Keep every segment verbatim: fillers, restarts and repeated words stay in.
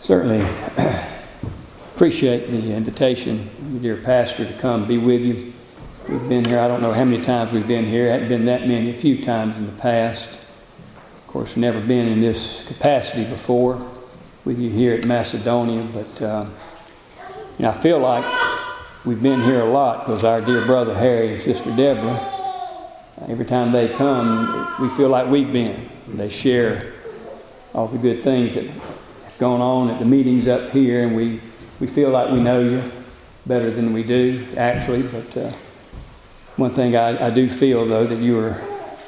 Certainly appreciate the invitation, dear pastor, to come be with you. We've been here, I don't know how many times we've been here. It hasn't been that many, a few times in the past. Of course, we've never been in this capacity before with you here at Macedonia, but uh, you know, I feel like we've been here a lot because our dear brother Harry and sister Deborah, every time they come, we feel like we've been. They share all the good things that have gone on at the meetings up here, and we, we feel like we know you better than we do, actually. But uh, one thing I, I do feel, though, that you are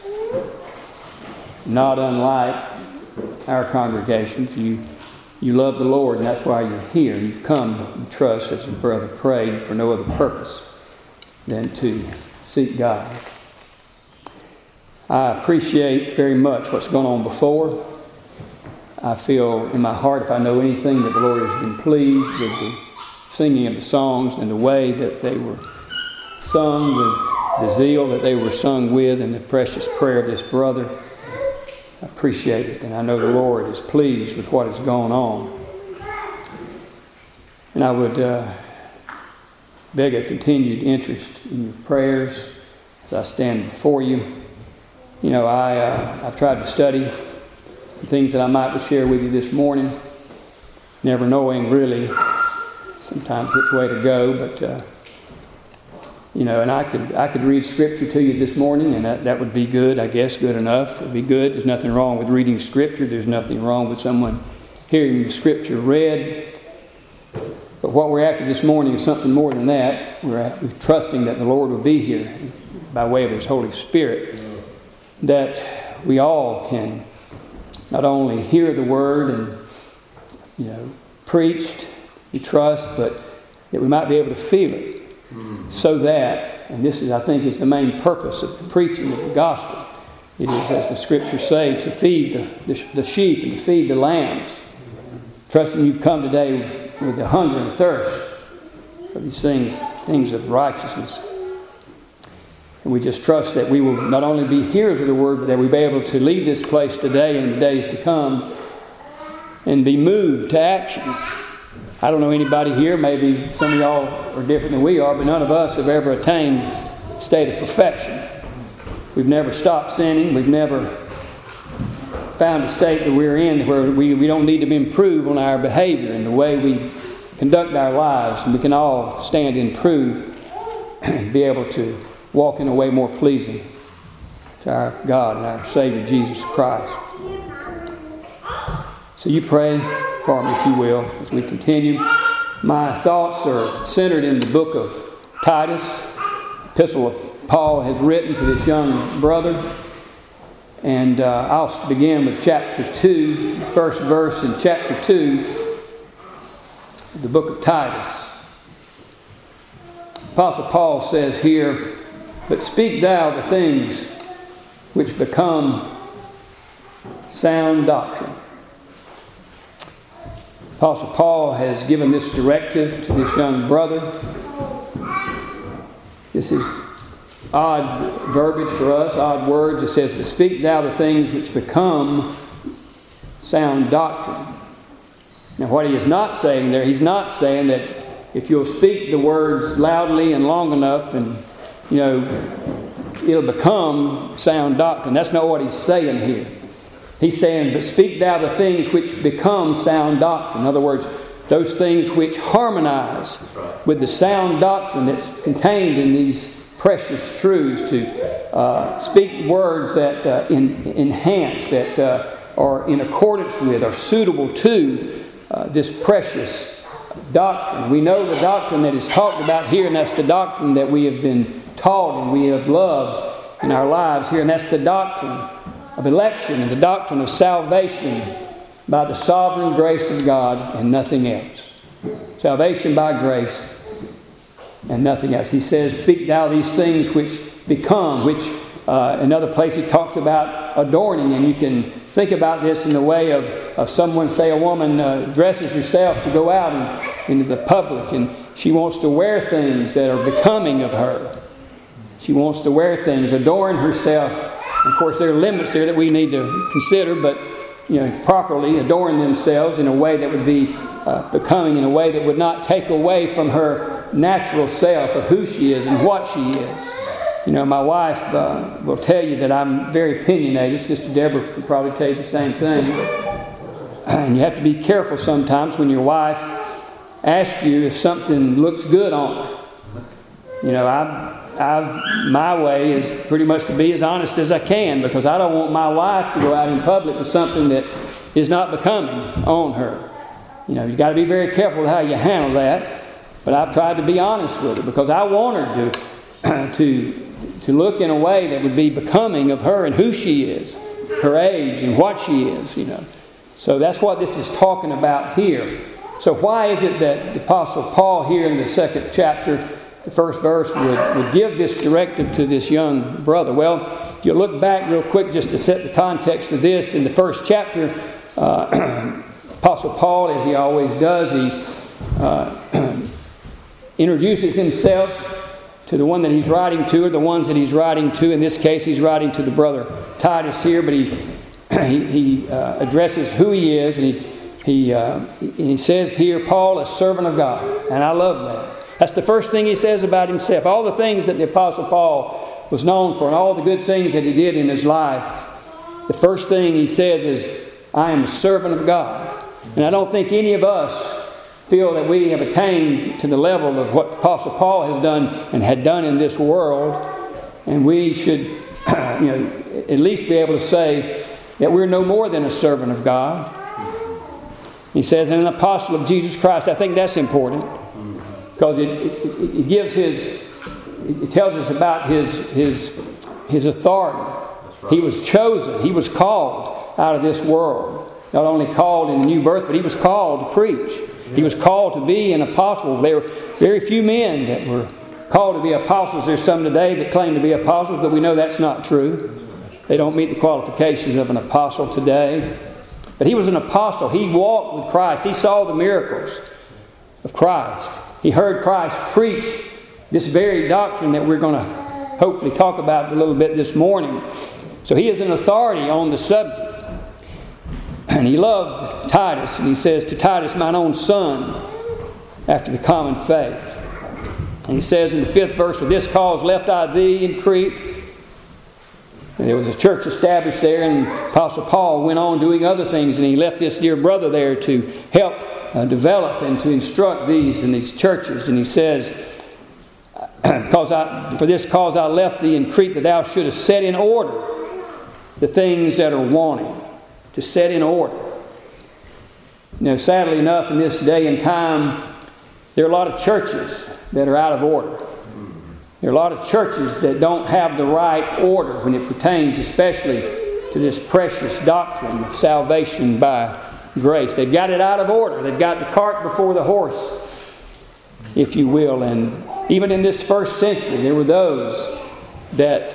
not unlike our congregations. You you love the Lord, and that's why you're here. You've come and trust, as your brother prayed, for no other purpose than to seek God. I appreciate very much what's gone on before. I feel in my heart, if I know anything, that the Lord has been pleased with the singing of the songs and the way that they were sung, with the zeal that they were sung with, and the precious prayer of this brother. I appreciate it, and I know the Lord is pleased with what has gone on. And I would uh, beg a continued interest in your prayers as I stand before you. You know, I, uh, I've tried to study some things that I might share with you this morning, never knowing really sometimes which way to go, but uh, you know, and I could I could read Scripture to you this morning, and that, that would be good, I guess, good enough. It would be good. There's nothing wrong with reading Scripture. There's nothing wrong with someone hearing the Scripture read. But what we're after this morning is something more than that. We're, at, we're trusting that the Lord will be here by way of His Holy Spirit, that we all can not only hear the Word and, you know, preached, we trust, but that we might be able to feel it. So that, and this is, I think, is the main purpose of the preaching of the gospel. It is, as the Scriptures say, to feed the, the, the sheep and to feed the lambs. Trusting you've come today with, with the hunger and thirst for these things, things of righteousness. And we just trust that we will not only be hearers of the Word, but that we'll be able to leave this place today and in the days to come and be moved to action. I don't know anybody here, maybe some of y'all are different than we are, but none of us have ever attained a state of perfection. We've never stopped sinning. We've never found a state that we're in where we, we don't need to improve on our behavior and the way we conduct our lives. And we can all stand and improve and be able to walk in a way more pleasing to our God and our Savior, Jesus Christ. So you pray for me, if you will, as we continue. My thoughts are centered in the book of Titus, epistle Paul has written to this young brother. And uh, I'll begin with chapter two, the first verse in chapter two, the book of Titus. Apostle Paul says here, "But speak thou the things which become sound doctrine." Apostle Paul has given this directive to this young brother. This is odd verbiage for us, odd words. It says, "But speak thou the things which become sound doctrine." Now, what he is not saying there, he's not saying that if you'll speak the words loudly and long enough, and you know, it'll become sound doctrine. That's not what he's saying here. He's saying, "But speak thou the things which become sound doctrine." In other words, those things which harmonize with the sound doctrine that's contained in these precious truths, to uh, speak words that uh, in, enhance, that uh, are in accordance with, are suitable to uh, this precious doctrine. We know the doctrine that is talked about here, and that's the doctrine that we have been taught and we have loved in our lives here, and that's the doctrine of election and the doctrine of salvation by the sovereign grace of God and nothing else. Salvation by grace and nothing else. He says, "Speak thou these things which become," which uh, another place he talks about adorning, and you can think about this in the way of, of someone, say a woman uh, dresses herself to go out and, into the public, and she wants to wear things that are becoming of her. She wants to wear things, adorn herself. Of course, there are limits there that we need to consider, but you know, properly adorn themselves in a way that would be uh, becoming in a way that would not take away from her natural self of who she is and what she is. You know, my wife uh, will tell you that I'm very opinionated. Sister Deborah could probably tell you the same thing. And you have to be careful sometimes when your wife asks you if something looks good on her. You know, I've, I've, my way is pretty much to be as honest as I can, because I don't want my wife to go out in public with something that is not becoming on her. You know, you've got to be very careful with how you handle that. But I've tried to be honest with her, because I want her to, to, to look in a way that would be becoming of her and who she is, her age and what she is, you know. So that's what this is talking about here. So why is it that the Apostle Paul here in the second chapter, the first verse, would, would give this directive to this young brother? Well, if you look back real quick just to set the context of this, in the first chapter, uh, Apostle Paul, as he always does, he uh, introduces himself to the one that he's writing to, or the ones that he's writing to. In this case, he's writing to the brother Titus here, but he he, he uh, addresses who he is, and he he uh, and he says here, Paul, a servant of God, and I love that. That's the first thing he says about himself. All the things that the Apostle Paul was known for, and all the good things that he did in his life, the first thing he says is, I am a servant of God. And I don't think any of us feel that we have attained to the level of what the Apostle Paul has done and had done in this world. And we should, you know, at least be able to say that we're no more than a servant of God. He says, and an apostle of Jesus Christ. I think that's important, because it, it, it gives his, it tells us about his his his authority. Right. He was chosen. He was called out of this world. Not only called in the new birth, but he was called to preach. He was called to be an apostle. There were very few men that were called to be apostles. There's some today that claim to be apostles, but we know that's not true. They don't meet the qualifications of an apostle today. But he was an apostle. He walked with Christ. He saw the miracles of Christ. He heard Christ preach this very doctrine that we're going to hopefully talk about a little bit this morning. So he is an authority on the subject. And he loved Titus, and he says, to Titus, mine own son, after the common faith. And he says in the fifth verse, for this cause left I thee in Crete. And there was a church established there, and Apostle Paul went on doing other things, and he left this dear brother there to help uh, develop and to instruct these in these churches. And he says, because I, for this cause I left thee in Crete, that thou shouldest set in order the things that are wanting. To set in order. You know, sadly enough, in this day and time, there are a lot of churches that are out of order. There are a lot of churches that don't have the right order when it pertains especially to this precious doctrine of salvation by grace. They've got it out of order. They've got the cart before the horse, if you will. And even in this first century, there were those that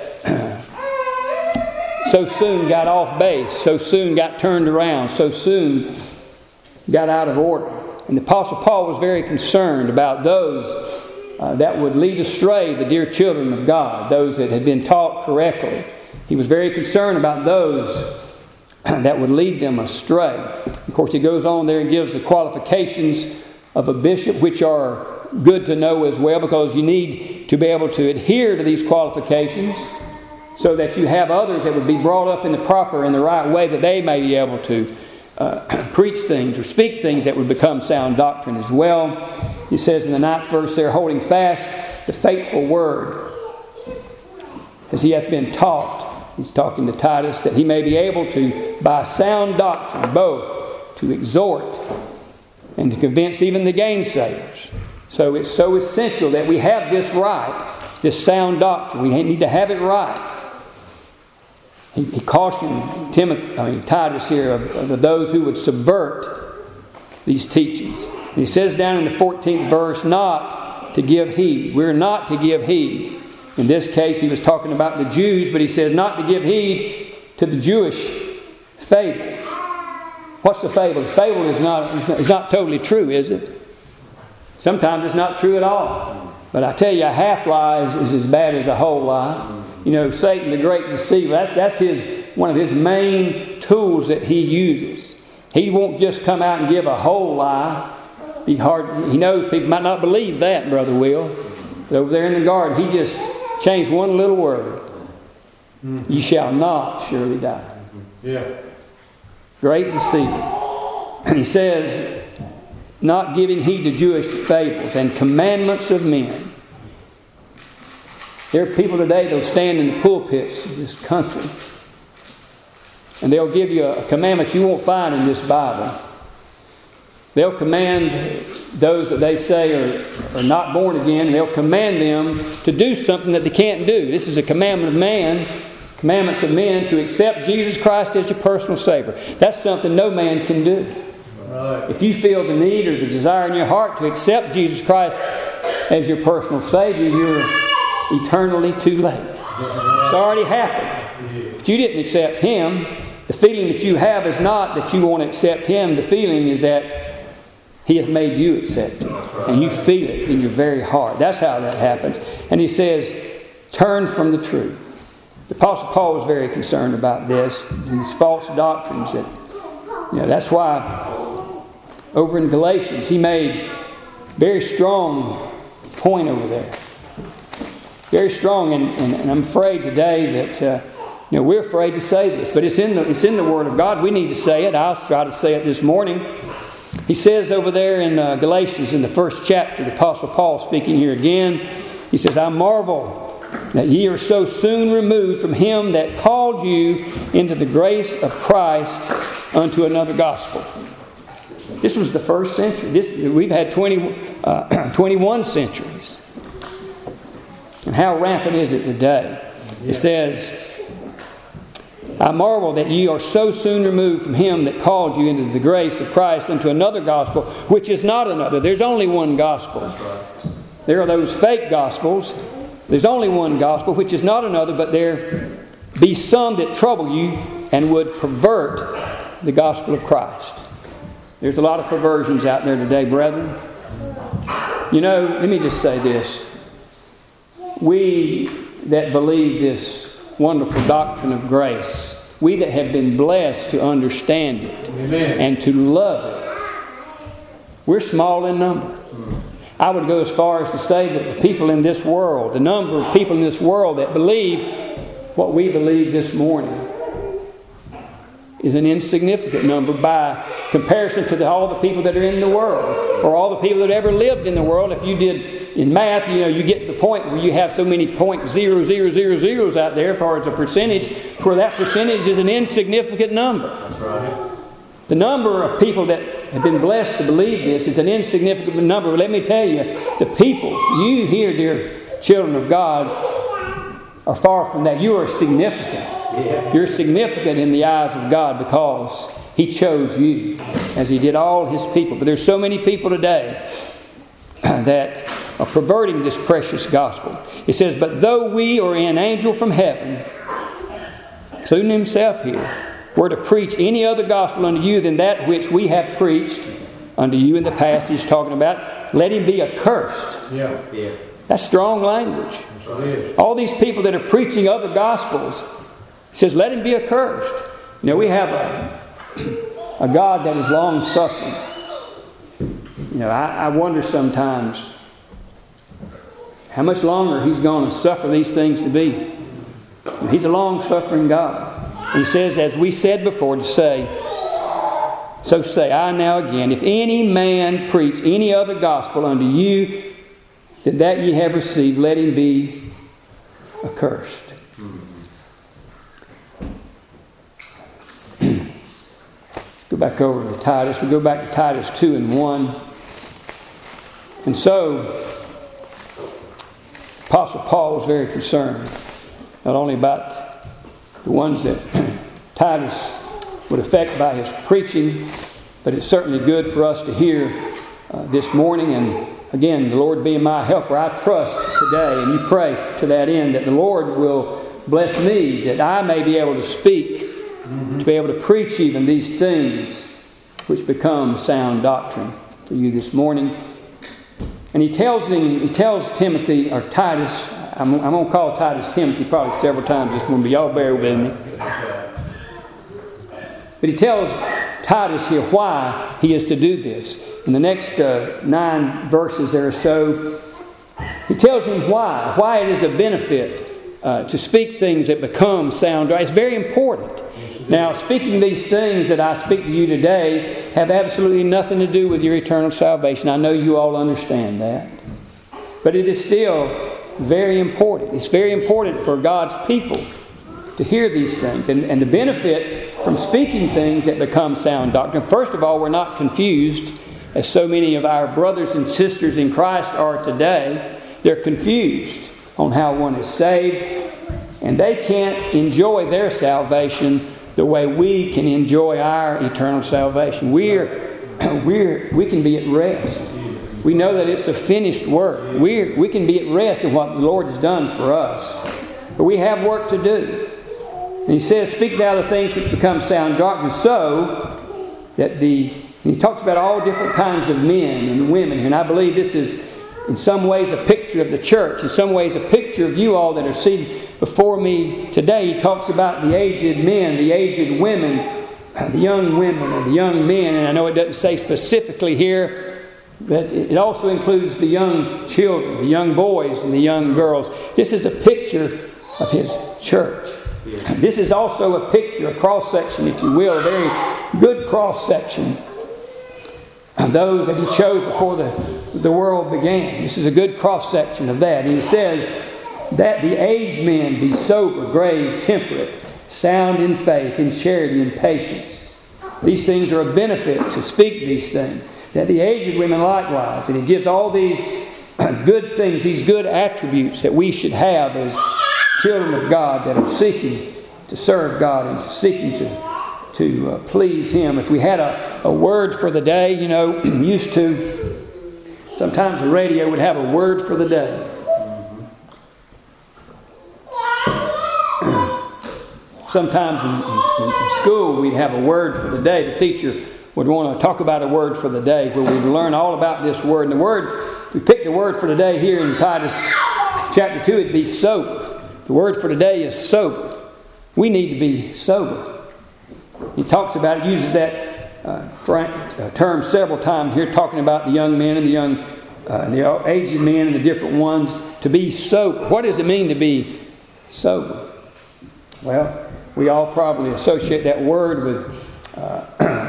so soon got off base, so soon got turned around, so soon got out of order. And the Apostle Paul was very concerned about those uh, that would lead astray the dear children of God, those that had been taught correctly. He was very concerned about those that would lead them astray. Of course, he goes on there and gives the qualifications of a bishop, which are good to know as well, because you need to be able to adhere to these qualifications, so that you have others that would be brought up in the proper and the right way, that they may be able to uh, preach things or speak things that would become sound doctrine as well. He says in the ninth verse there, holding fast the faithful word, as he hath been taught. He's talking to Titus, that he may be able to, by sound doctrine, both to exhort and to convince even the gainsayers. So it's so essential that we have this right, this sound doctrine. We need to have it right. He, he cautioned Timothy, I mean Titus here, of, of those who would subvert these teachings. And he says down in the fourteenth verse, not to give heed. We're not to give heed. In this case, he was talking about the Jews, but he says not to give heed to the Jewish fables. What's the fable? The fable is not, is not, is not totally true, is it? Sometimes it's not true at all. But I tell you, a half lie is, is as bad as a whole lie. You know, Satan, the great deceiver, that's, that's his one of his main tools that he uses. He won't just come out and give a whole lie. He, hard, he knows people might not believe that, Brother Will. But over there in the garden, he just changed one little word. Mm-hmm. You shall not surely die. Mm-hmm. Yeah. Great deceiver. And he says, not giving heed to Jewish fables and commandments of men. There are people today that will stand in the pulpits of this country and they'll give you a commandment you won't find in this Bible. They'll command those that they say are, are not born again, and they'll command them to do something that they can't do. This is a commandment of man, commandments of men, to accept Jesus Christ as your personal Savior. That's something no man can do. Right. If you feel the need or the desire in your heart to accept Jesus Christ as your personal Savior, you're eternally too late. It's already happened. But you didn't accept Him. The feeling that you have is not that you want to accept Him. The feeling is that He has made you accept Him. And you feel it in your very heart. That's how that happens. And He says, turn from the truth. The Apostle Paul was very concerned about this, these false doctrines. That, you know, that's why over in Galatians, he made very strong point over there. Very strong, and, and, and I'm afraid today that uh, you know we're afraid to say this, but it's in the it's in the Word of God. We need to say it. I'll try to say it this morning. He says over there in uh, Galatians, in the first chapter, the Apostle Paul speaking here again. He says, "I marvel that ye are so soon removed from Him that called you into the grace of Christ unto another gospel." This was the first century. This we've had twenty, uh, twenty-one centuries. And how rampant is it today? It says, "I marvel that ye are so soon removed from Him that called you into the grace of Christ unto another gospel, which is not another." There's only one gospel. There are those fake gospels. There's only one gospel, which is not another, but there be some that trouble you and would pervert the gospel of Christ. There's a lot of perversions out there today, brethren. You know, let me just say this. We that believe this wonderful doctrine of grace, we that have been blessed to understand it Amen. And to love it, we're small in number. I would go as far as to say that the people in this world, the number of people in this world that believe what we believe this morning, is an insignificant number by comparison to the, all the people that are in the world, or all the people that ever lived in the world. If you did in math, you know, you get to the point where you have so many point zero zero zero zeros out there as far as a percentage, where that percentage is an insignificant number. That's right. The number of people that have been blessed to believe this is an insignificant number. But let me tell you, the people, you here, dear children of God, are far from that. You are significant. Yeah. You're significant in the eyes of God because He chose you as He did all His people. But there's so many people today that are perverting this precious gospel. It says, "But though we or an angel from heaven," including Himself here, "were to preach any other gospel unto you than that which we have preached unto you in the past," He's talking about, "let him be accursed." Yeah. Yeah. That's strong language. Right. All these people that are preaching other gospels, He says, let him be accursed. You know, we have a, a God that is long suffering. You know, I, I wonder sometimes how much longer He's going to suffer these things to be. He's a long suffering God. He says, as we said before, to say, so say I now again, if any man preach any other gospel unto you than that ye have received, let him be accursed. Go back over to Titus. We go back to Titus two and one. And so, Apostle Paul was very concerned, not only about the ones that Titus would affect by his preaching, but it's certainly good for us to hear uh, this morning. And again, the Lord being my helper, I trust today, and you pray to that end, that the Lord will bless me, that I may be able to speak, to be able to preach even these things which become sound doctrine for you this morning. And he tells him, he tells Timothy, or Titus, I'm, I'm going to call Titus Timothy probably several times this morning, but y'all bear with me. But he tells Titus here why he is to do this. In the next uh, nine verses there or so, he tells him why. Why it is a benefit uh, to speak things that become sound right. It's very important. Now, speaking these things that I speak to you today have absolutely nothing to do with your eternal salvation. I know you all understand that. But it is still very important. It's very important for God's people to hear these things. And, and the benefit from speaking things that become sound doctrine. First of all, we're not confused, as so many of our brothers and sisters in Christ are today. They're confused on how one is saved. And they can't enjoy their salvation the way we can enjoy our eternal salvation. We're, we're, we can be at rest. We know that it's a finished work. We're, we can be at rest in what the Lord has done for us. But we have work to do. And he says, speak thou the things which become sound doctrine, so that the... And he talks about all different kinds of men and women. And I believe this is in some ways a picture of the church. In some ways a picture of you all that are seated before me today. He talks about the aged men, the aged women, the young women and the young men. And I know it doesn't say specifically here, but it also includes the young children, the young boys and the young girls. This is a picture of his church. This is also a picture, a cross-section, if you will, a very good cross-section of those that he chose before the, the world began. This is a good cross-section of that. And he says that the aged men be sober, grave, temperate, sound in faith, in charity, and patience. These things are a benefit to speak these things. That the aged women likewise. And he gives all these good things, these good attributes that we should have as children of God that are seeking to serve God and to seeking to to uh, please Him. If we had a, a word for the day, you know, used to, sometimes the radio would have a word for the day. Sometimes in, in, in school we'd have a word for the day. The teacher would want to talk about a word for the day where we'd learn all about this word. And the word, if we picked the word for the day here in Titus chapter two, it'd be sober. The word for today is sober. We need to be sober. He talks about it, uses that uh, term several times here, talking about the young men and the young, uh, the aged men and the different ones. To be sober. What does it mean to be sober? Well, we all probably associate that word with uh,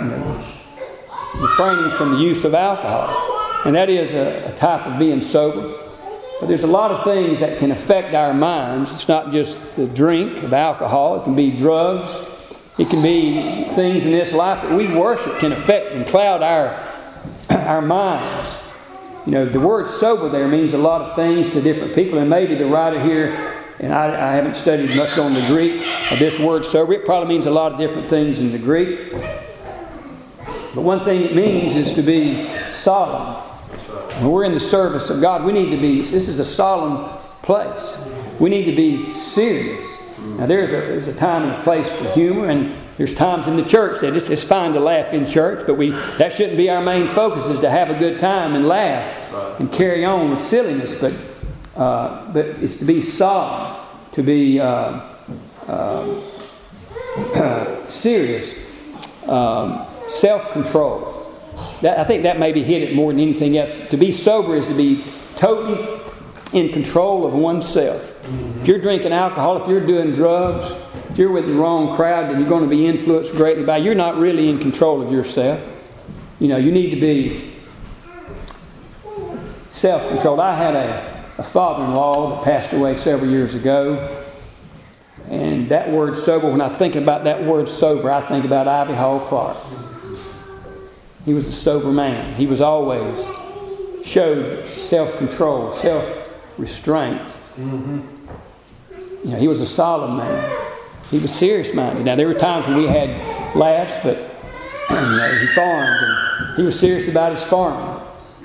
refraining from the use of alcohol. And that is a, a type of being sober. But there's a lot of things that can affect our minds. It's not just the drink of alcohol. It can be drugs. It can be things in this life that we worship can affect and cloud our, our minds. You know, the word sober there means a lot of things to different people. And maybe the writer here, and I, I haven't studied much on the Greek of this word sober. It probably means a lot of different things in the Greek. But one thing it means is to be solemn. When we're in the service of God, we need to be, this is a solemn place. We need to be serious. Now there's a, there's a time and a place for humor, and there's times in the church that it's, it's fine to laugh in church, but we that shouldn't be our main focus, is to have a good time and laugh and carry on with silliness. But uh, but it's to be solemn, to be uh, uh, serious, um, self-control. That, I think that maybe hit it more than anything else. To be sober is to be totally in control of oneself. If you're drinking alcohol, if you're doing drugs, if you're with the wrong crowd, then you're going to be influenced greatly by. You're not really in control of yourself. You know, you need to be self-controlled. I had a, a father-in-law that passed away several years ago. And that word sober, when I think about that word sober, I think about Ivy Hall Clark. He was a sober man. He was always showed self-control, self-restraint. Mm-hmm. You know, he was a solemn man. He was serious-minded. Now, there were times when we had laughs, but you know, he farmed, and he was serious about his farming.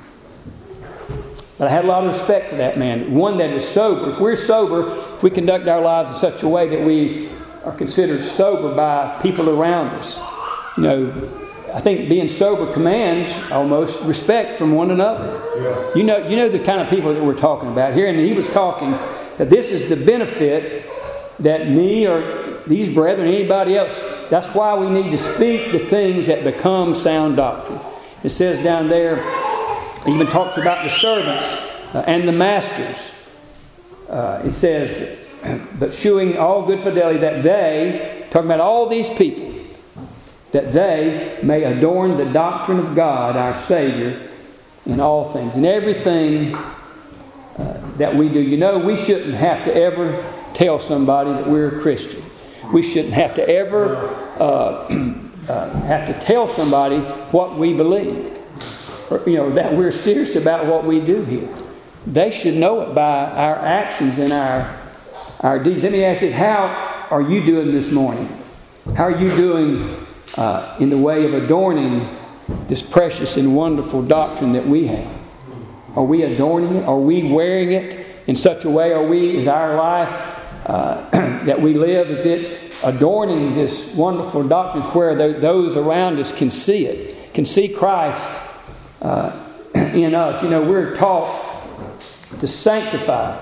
But I had a lot of respect for that man. One that is sober. If we're sober, if we conduct our lives in such a way that we are considered sober by people around us, you know, I think being sober commands almost respect from one another. Yeah. You know, you know the kind of people that we're talking about here, and he was talking that this is the benefit that me or these brethren, anybody else that's why we need to speak the things that become sound doctrine. It says down there, it even talks about the servants uh, and the masters. Uh, it says, but shewing all good fidelity, that they, talking about all these people, that they may adorn the doctrine of God, our Savior, in all things. In everything uh, that we do. You know, we shouldn't have to ever tell somebody that we're a Christian. We shouldn't have to ever uh, uh, have to tell somebody what we believe. Or, you know, that we're serious about what we do here. They should know it by our actions and our our deeds. Let me ask this: how are you doing this morning? How are you doing uh, in the way of adorning this precious and wonderful doctrine that we have? Are we adorning it? Are we wearing it in such a way? Are we, is our life uh, that we live, is it adorning this wonderful doctrine where th- those around us can see it, can see Christ uh, in us? You know, we're taught to sanctify,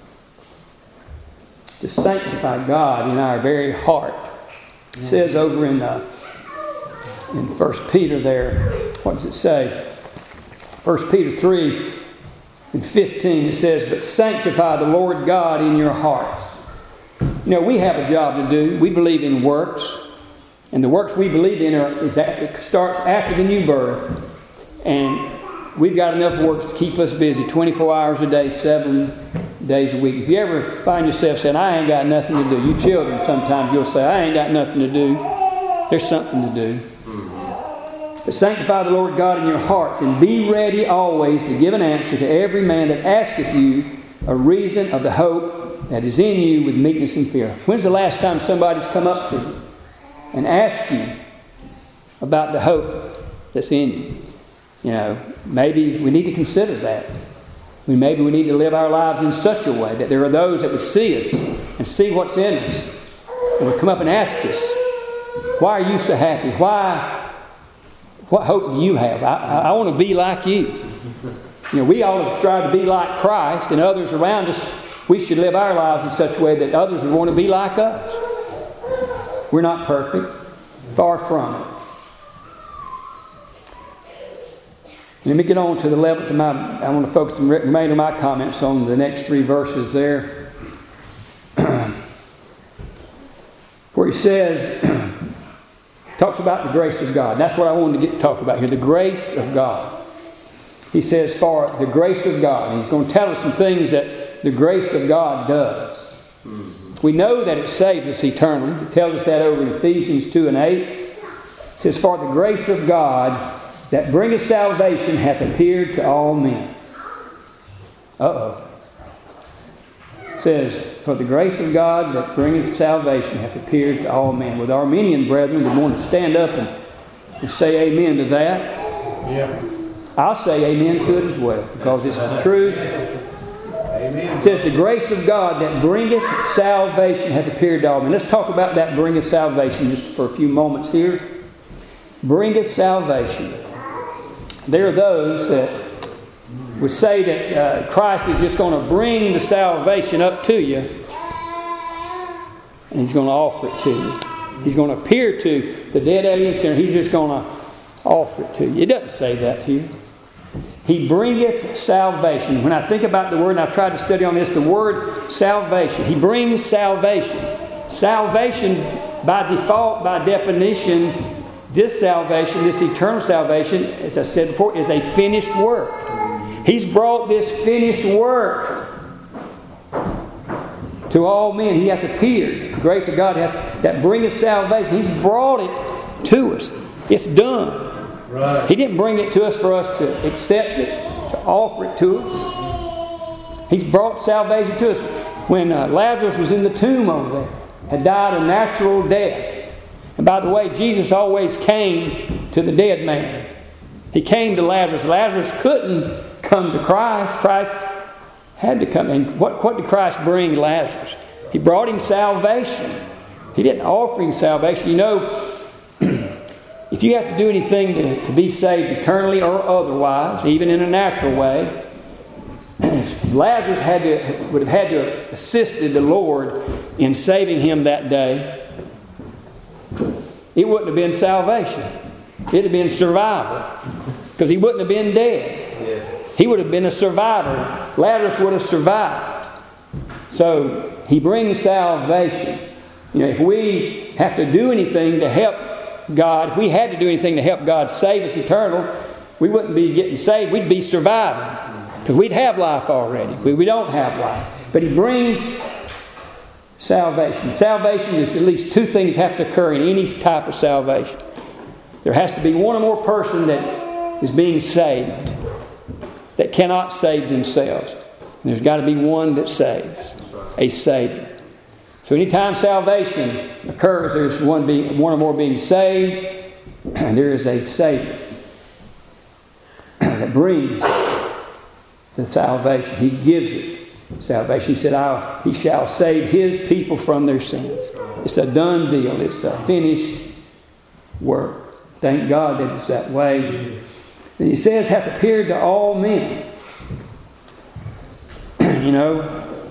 to sanctify God in our very heart. It says over in uh, in First Peter there, what does it say? First Peter three and fifteen, it says, but sanctify the Lord God in your hearts. You know, we have a job to do. We believe in works. And the works we believe in are, is that it starts after the new birth. And we've got enough works to keep us busy twenty-four hours a day, seven days a week. If you ever find yourself saying, I ain't got nothing to do. You children, sometimes you'll say, I ain't got nothing to do. There's something to do. But sanctify the Lord God in your hearts, and be ready always to give an answer to every man that asketh you a reason of the hope that is in you with meekness and fear. When's the last time somebody's come up to you and asked you about the hope that's in you? You know, maybe we need to consider that. We, maybe we need to live our lives in such a way that there are those that would see us and see what's in us and would come up and ask us, why are you so happy? Why? What hope do you have? I, I, I want to be like you. You know, we ought to strive to be like Christ, and others around us, we should live our lives in such a way that others would want to be like us. We're not perfect. Far from it. Let me get on to the eleventh of my, I want to focus the remainder of my comments on the next three verses there. Where he says, talks about the grace of God. That's what I wanted to get to talk about here. The grace of God. He says, for the grace of God. And he's going to tell us some things that the grace of God does. Mm-hmm. We know that it saves us eternally. It tells us that over in Ephesians two and eight. It says, for the grace of God that bringeth salvation hath appeared to all men. Uh-oh. It says, for the grace of God that bringeth salvation hath appeared to all men. With Armenian brethren, we want to stand up and, and say amen to that. Yeah. I'll say amen to it as well, because it's the truth. Amen. It says, the grace of God that bringeth salvation hath appeared to all men. Let's talk about that bringeth salvation just for a few moments here. Bringeth salvation. There are those that would say that uh, Christ is just going to bring the salvation up to you, and He's going to offer it to you. He's going to appear to the dead alien sinner. He's just going to offer it to you. It doesn't say that here. He bringeth salvation. When I think about the word, and I've tried to study on this, the word salvation. He brings salvation. Salvation, by default, by definition, this salvation, this eternal salvation, as I said before, is a finished work. He's brought this finished work to all men. He hath appeared. The grace of God hath, that bringeth salvation. He's brought it to us. It's done. Right. He didn't bring it to us for us to accept it, to offer it to us. He's brought salvation to us. When uh, Lazarus was in the tomb over there, had died a natural death. And by the way, Jesus always came to the dead man. He came to Lazarus. Lazarus couldn't come to Christ. Christ had to come. And what, what did Christ bring Lazarus? He brought him salvation. He didn't offer him salvation. You know, if you have to do anything to, to be saved eternally or otherwise, even in a natural way, Lazarus had to, would have had to have assisted the Lord in saving him that day. it wouldn't have been salvation. It'd have been survival. Because he wouldn't have been dead. Yeah. He would have been a survivor. Lazarus would have survived. So he brings salvation. You know, if we have to do anything to help God, if we had to do anything to help God save us eternal, we wouldn't be getting saved. We'd be surviving. Because we'd have life already. We, we don't have life. But he brings salvation. Salvation is at least two things have to occur in any type of salvation. There has to be one or more person that is being saved that cannot save themselves. And there's got to be one that saves. A Savior. So anytime salvation occurs, there's one being one or more being saved, and there is a Savior that brings the salvation. He gives it salvation. He said, I, He shall save His people from their sins. It's a done deal. It's a finished work. Thank God that it's that way. And He says, hath appeared to all men. You know,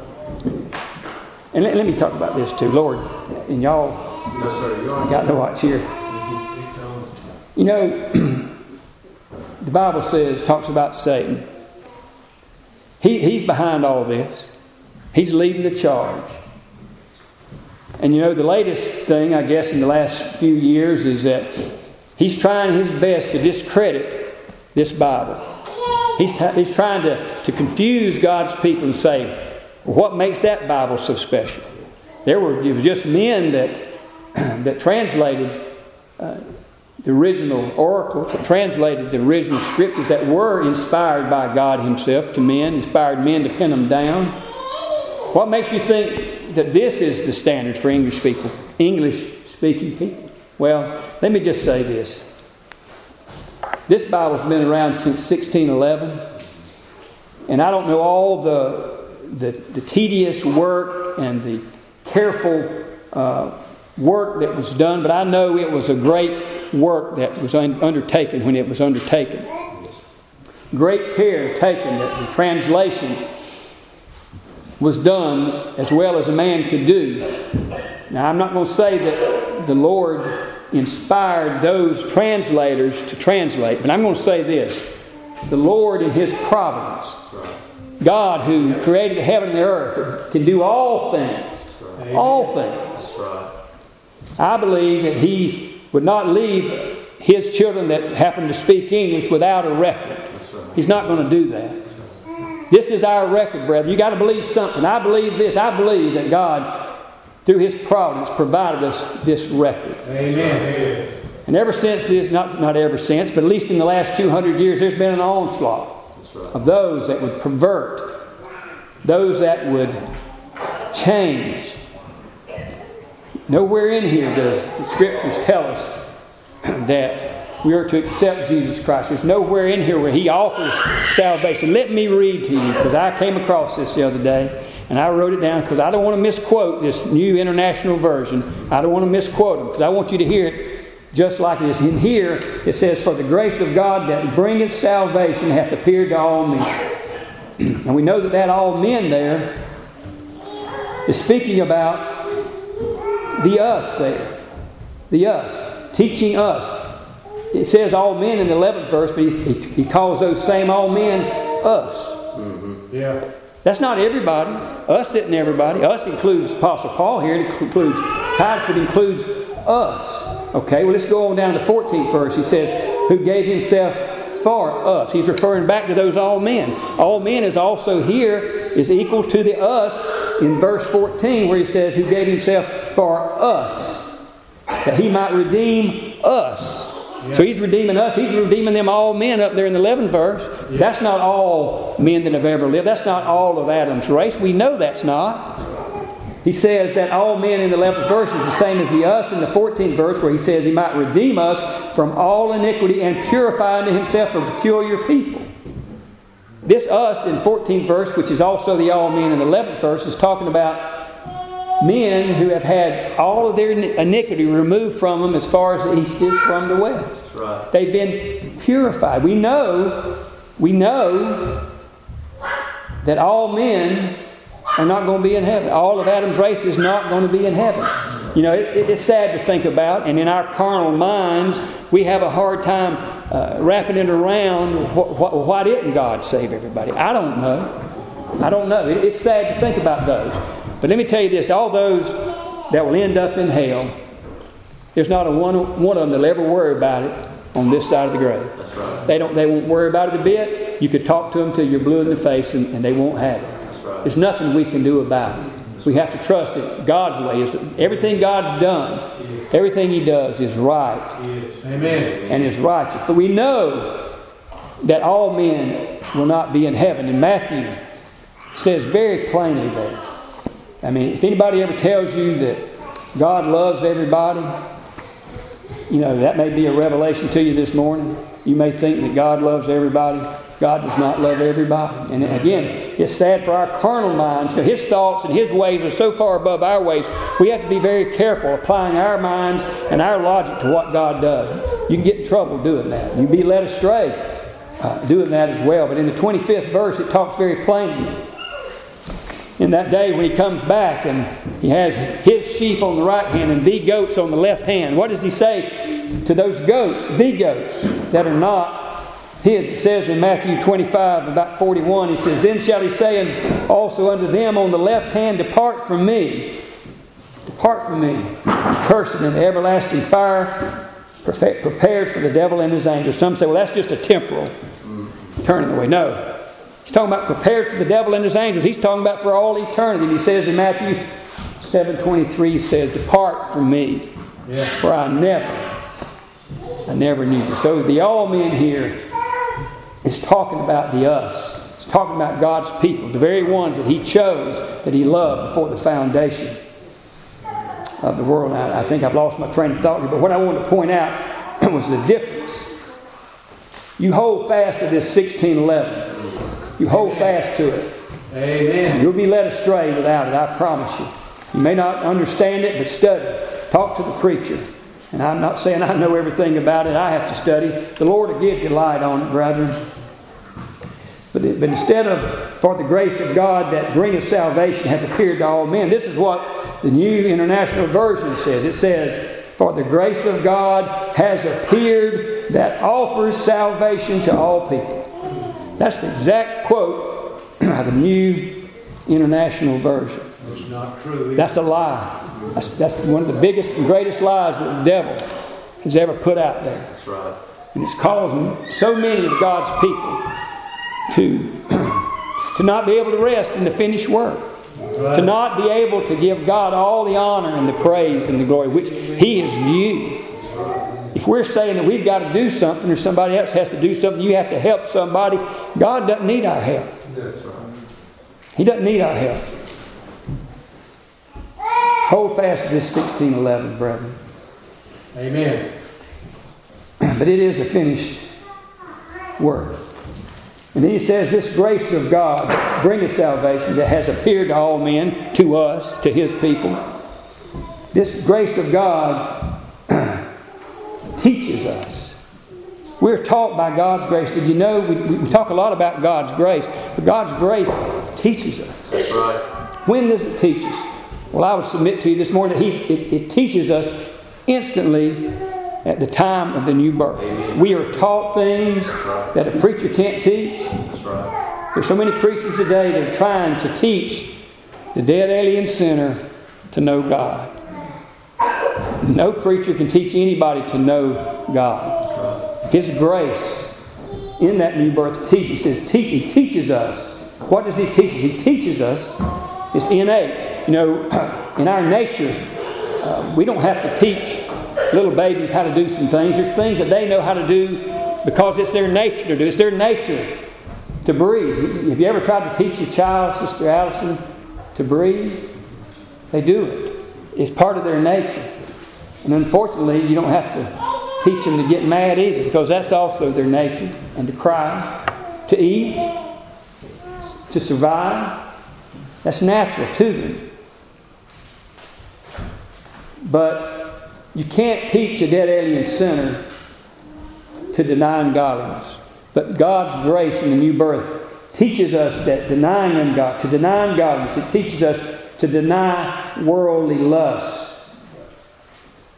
and let, let me talk about this too, Lord. And y'all, I got to watch here. You know, the Bible says, talks about Satan. He, he's behind all this. He's leading the charge. And you know, the latest thing, I guess, in the last few years is that he's trying his best to discredit this Bible. He's, t- he's trying to, to confuse God's people and say, well, what makes that Bible so special? There were it was just men that, that translated uh, the original oracles, that translated the original scriptures that were inspired by God Himself to men, inspired men to pin them down. What makes you think that this is the standard for English people, English-speaking people? Well, let me just say this. This Bible's been around since sixteen eleven, and I don't know all the the, the tedious work and the careful uh, work that was done, but I know it was a great work that was un- undertaken when it was undertaken. Great care taken that the translation was done as well as a man could do. Now, I'm not going to say that the Lord inspired those translators to translate, but I'm going to say this. The Lord in His providence, God who created heaven and the earth, can do all things. All things. I believe that He would not leave His children that happen to speak English without a record. He's not going to do that. This is our record, brethren. You got to believe something. I believe this. I believe that God, through His providence, provided us this record. Amen. And ever since this, not, not ever since, but at least in the last two hundred years, there's been an onslaught right. of those that would pervert, those that would change. Nowhere in here does the Scriptures tell us that we are to accept Jesus Christ. There's nowhere in here where He offers salvation. Let me read to you, because I came across this the other day. And I wrote it down because I don't want to misquote this New International Version. I don't want to misquote them because I want you to hear it just like this. In here, it says, for the grace of God that bringeth salvation hath appeared to all men. And we know that that all men there is speaking about the us there. The us. Teaching us. It says all men in the eleventh verse, but he, he calls those same all men us. Mm-hmm. Yeah. That's not everybody. Us isn't everybody. Us includes Apostle Paul here. It includes Titus, but includes us. Okay, well, let's go on down to the fourteenth verse. He says, who gave Himself for us. He's referring back to those all men. All men is also here, is equal to the us in verse fourteen, where he says, who gave Himself for us, that He might redeem us. Yeah. So He's redeeming us. He's redeeming them all men up there in the eleventh verse. Yeah. That's not all men that have ever lived. That's not all of Adam's race. We know that's not. He says that all men in the eleventh verse is the same as the us in the fourteenth verse, where He says He might redeem us from all iniquity and purify unto Himself a peculiar people. This us in fourteenth verse, which is also the all men in the eleventh verse, is talking about men who have had all of their iniquity removed from them as far as the east is from the west. That's right. They've been purified. We know, we know that all men are not going to be in heaven. All of Adam's race is not going to be in heaven. You know, it, it's sad to think about, and in our carnal minds, we have a hard time uh, wrapping it around. Wh- wh- why didn't God save everybody? I don't know. I don't know. It, it's sad to think about those. But let me tell you this, all those that will end up in hell, there's not a one, one of them that'll ever worry about it on this side of the grave. That's right. They don't. They won't worry about it a bit. You could talk to them till you're blue in the face, and, and they won't have it. That's right. There's nothing we can do about it. We have to trust that God's way is everything God's done. Everything He does is right. Amen. And is righteous. But we know that all men will not be in heaven. And Matthew says very plainly there. I mean, if anybody ever tells you that God loves everybody, you know, that may be a revelation to you this morning. You may think that God loves everybody. God does not love everybody. And again, it's sad for our carnal minds. You know, His thoughts and His ways are so far above our ways. We have to be very careful applying our minds and our logic to what God does. You can get in trouble doing that. You can be led astray uh, doing that as well. But in the twenty-fifth verse, it talks very plainly. In that day when He comes back and He has His sheep on the right hand and the goats on the left hand, what does He say to those goats, the goats that are not His? It says in Matthew twenty-five, about forty-one, He says, "Then shall He say and also unto them on the left hand, Depart from me, depart from me, cursed in the everlasting fire, prepared for the devil and his angels." Some say, well, that's just a temporal turning away. No. He's talking about prepared for the devil and his angels. He's talking about for all eternity. And He says in Matthew seven twenty-three, He says, "Depart from me, yeah. for I never, I never knew you." So the all men here is talking about the us. It's talking about God's people, the very ones that He chose, that He loved before the foundation of the world. Now, I think I've lost my train of thought here, but what I wanted to point out was the difference. You hold fast to this sixteen eleven. You hold fast to it. Amen. You'll be led astray without it, I promise you. You may not understand it, but study. Talk to the preacher. And I'm not saying I know everything about it. I have to study. The Lord will give you light on it, brethren. But, it, but instead of, "For the grace of God that bringeth salvation hath appeared to all men," this is what the New International Version says. It says, "For the grace of God has appeared that offers salvation to all people." That's the exact quote of the New International Version. That's not true. That's a lie. That's, that's one of the biggest and greatest lies that the devil has ever put out there. That's right. And it's causing so many of God's people to, to not be able to rest in the finished work. Right. To not be able to give God all the honor and the praise and the glory which He is due. If we're saying that we've got to do something or somebody else has to do something, you have to help somebody, God doesn't need our help. That's right. He doesn't need our help. Hold fast to this sixteen eleven, brethren. Amen. But it is a finished work. And then He says, "This grace of God bringeth salvation that has appeared to all men," to us, to His people. This grace of God teaches us. We're taught by God's grace. Did you know we, we talk a lot about God's grace, but God's grace teaches us. That's right. When does it teach us? Well, I would submit to you this morning that he, it, it teaches us instantly at the time of the new birth. Amen. We are taught things right. that a preacher can't teach. That's right. There's so many preachers today that are trying to teach the dead alien sinner to know God. No preacher can teach anybody to know God. His grace in that new birth teaches. He says, teach, He teaches us. What does He teach us? He teaches us. It's innate. You know, in our nature, uh, we don't have to teach little babies how to do some things. There's things that they know how to do because it's their nature to do. It's their nature to breathe. Have you ever tried to teach a child, Sister Allison, to breathe? They do it. It's part of their nature. And unfortunately, you don't have to teach them to get mad either, because that's also their nature. And to cry, to eat, to survive, that's natural to them. But you can't teach a dead alien sinner to deny ungodliness. But God's grace in the new birth teaches us that denying ungod- to deny ungodliness, it teaches us to deny worldly lust.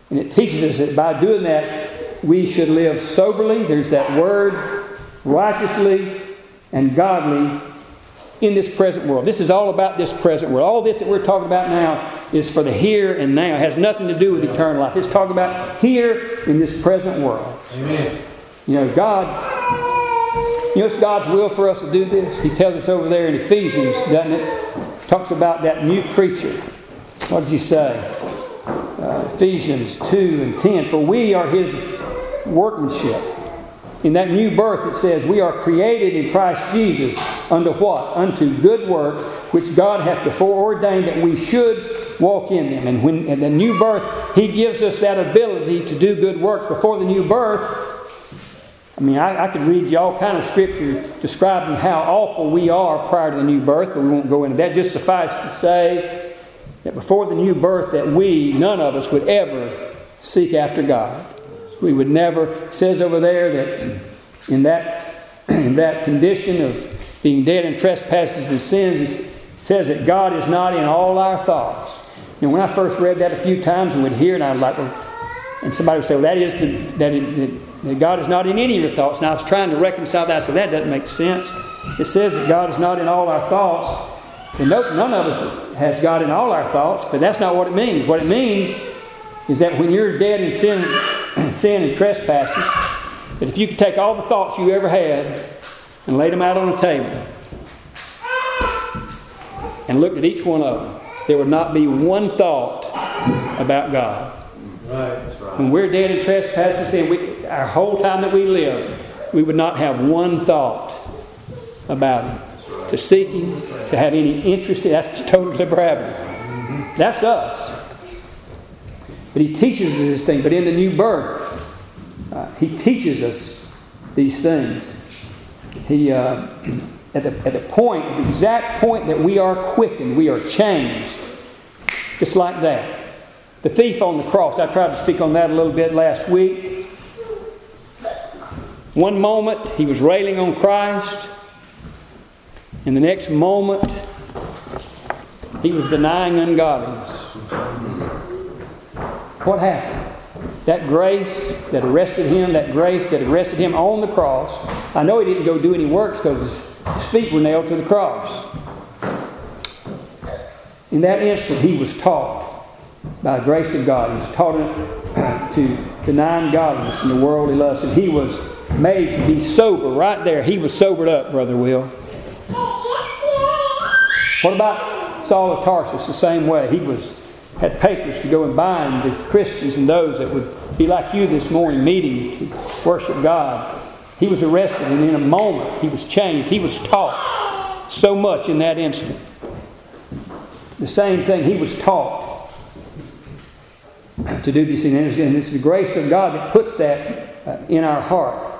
And it teaches us that by doing that, we should live soberly. There's that word, righteously and godly in this present world. This is all about this present world. All this that we're talking about now is for the here and now. It has nothing to do with eternal life. It's talking about here in this present world. Amen. You know, God, you know, it's God's will for us to do this. He tells us over there in Ephesians, doesn't it? Talks about that new creature. What does he say? Uh, Ephesians two and ten. For we are His workmanship. In that new birth it says, we are created in Christ Jesus unto what? Unto good works, which God hath before ordained that we should walk in them. And when in the new birth, He gives us that ability to do good works. Before the new birth, I mean, I, I could read you all kind of scripture describing how awful we are prior to the new birth, but we won't go into that. Just suffice to say that before the new birth, that we, none of us, would ever seek after God. We would never. It says over there that in that in that condition of being dead in trespasses and sins, it says that God is not in all our thoughts. You know, when I first read that a few times and would hear it, I was like, well, and somebody would say, well, that is to, that, it, that God is not in any of your thoughts. And I was trying to reconcile that. So that doesn't make sense. It says that God is not in all our thoughts. And no, none of us has God in all our thoughts, but that's not what it means. What it means is that when you're dead in sin, sin and trespasses, that if you could take all the thoughts you ever had and laid them out on the table and looked at each one of them, there would not be one thought about God. Right, that's right. When we're dead in trespasses and we, our whole time that we live, we would not have one thought about Him. Right. To seek Him, to have any interest in, that's total depravity. Mm-hmm. That's us. But He teaches us this thing. But in the new birth, uh, He teaches us these things. He, uh, at the at the point, at the exact point that we are quickened, we are changed, just like that. The thief on the cross. I tried to speak on that a little bit last week. One moment he was railing on Christ, and the next moment he was denying ungodliness. What happened? That grace that arrested him, that grace that arrested him on the cross. I know he didn't go do any works because his feet were nailed to the cross. In that instant, he was taught by the grace of God. He was taught to deny ungodliness in the worldly lust. And he was made to be sober right there. He was sobered up, Brother Will. What about Saul of Tarsus? The same way. He was had papers to go and bind the Christians and those that would be like you this morning, meeting to worship God. He was arrested, and in a moment he was changed. He was taught so much in that instant. The same thing, he was taught to do these things. And it's the grace of God that puts that uh, in our heart.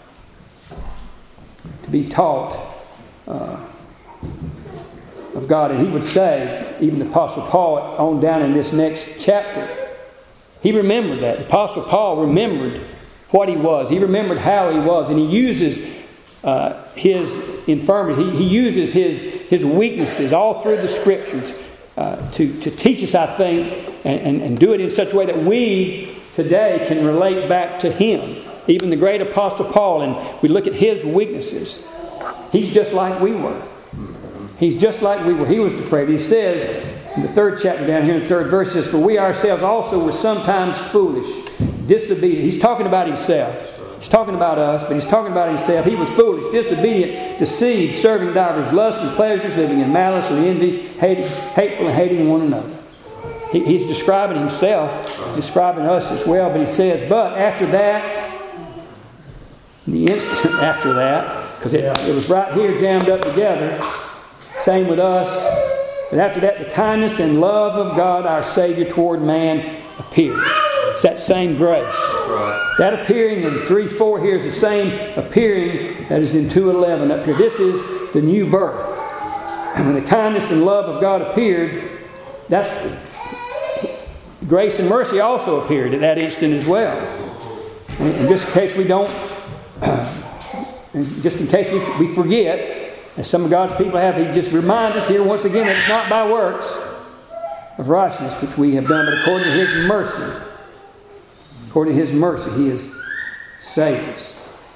To be taught uh, of God. And he would say, even the Apostle Paul on down in this next chapter, he remembered that. The Apostle Paul remembered what he was. He remembered how he was. And he uses uh, his infirmities. He, he uses his, his weaknesses all through the Scriptures uh, to, to teach us, I think, and, and, and do it in such a way that we today can relate back to him. Even the great Apostle Paul, and we look at his weaknesses. He's just like we were. He's just like we were. He was depraved. He says in the third chapter down here in the third verse, says, for we ourselves also were sometimes foolish, disobedient. He's talking about himself. He's talking about us, but he's talking about himself. He was foolish, disobedient, deceived, serving divers lusts and pleasures, living in malice and envy, hating, hateful and hating one another. He, he's describing himself. He's describing us as well. But he says, but after that, the instant after that, because it, it was right here jammed up together, same with us. But after that, the kindness and love of God, our Savior, toward man appeared. It's that same grace. Right. That appearing in three four here is the same appearing that is in two eleven up here. This is the new birth. And when the kindness and love of God appeared, that's grace and mercy also appeared at that instant as well. And, and just in case we don't, and just in case we, we forget, as some of God's people have, He just reminds us here once again that it's not by works of righteousness which we have done, but according to His mercy According to His mercy, He has saved us.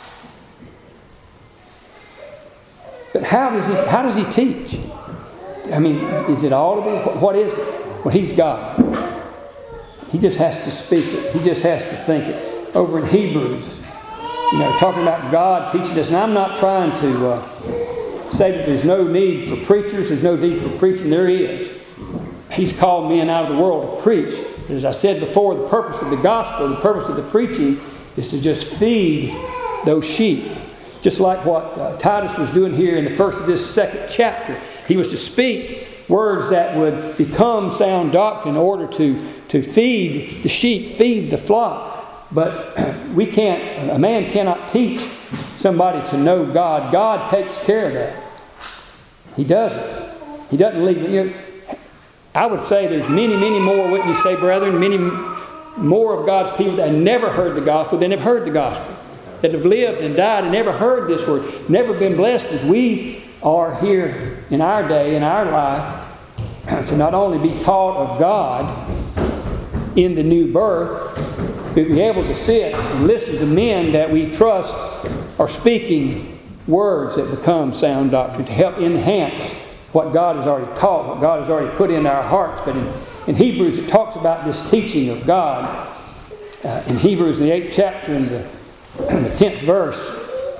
But how does He, how does He teach? I mean, is it audible? What is it? Well, He's God. He just has to speak it. He just has to think it. Over in Hebrews, you know, talking about God teaching us. And I'm not trying to uh, say that there's no need for preachers. There's no need for preaching. There is. He's called men out of the world to preach. But as I said before, the purpose of the gospel, the purpose of the preaching is to just feed those sheep. Just like what uh, Titus was doing here in the first of this second chapter. He was to speak words that would become sound doctrine in order to, to feed the sheep, feed the flock. But we can't, a man cannot teach somebody to know God. God takes care of that. He does it. He doesn't leave it. You know, I would say there's many, many more, wouldn't you say, brethren, many more of God's people that have never heard the gospel than have heard the gospel. That have lived and died and never heard this word. Never been blessed as we are here in our day, in our life, to not only be taught of God in the new birth, but be able to sit and listen to men that we trust are speaking words that become sound doctrine to help enhance what God has already taught, what God has already put in our hearts. But in, in Hebrews it talks about this teaching of God. Uh, in Hebrews, in the eighth chapter, in the, in the tenth verse,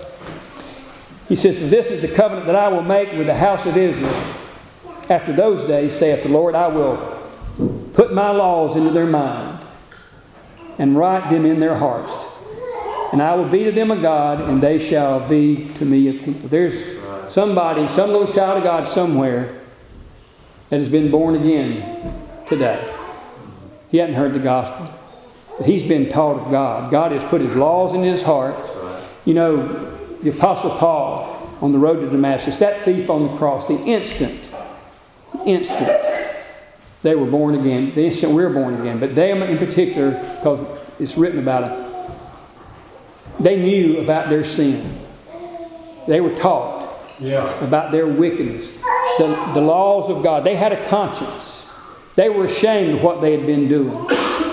he says, "This is the covenant that I will make with the house of Israel. After those days, saith the Lord, I will put my laws into their mind and write them in their hearts. And I will be to them a God, and they shall be to me a people." There's somebody, some little child of God somewhere that has been born again today. He hadn't heard the gospel, but he's been taught of God. God has put His laws in his heart. You know, the Apostle Paul on the road to Damascus, that thief on the cross, the instant, instant they were born again, the instant we're born again, but them in particular, because it's written about it, they knew about their sin. They were taught yeah. about their wickedness. The, the laws of God. They had a conscience. They were ashamed of what they had been doing.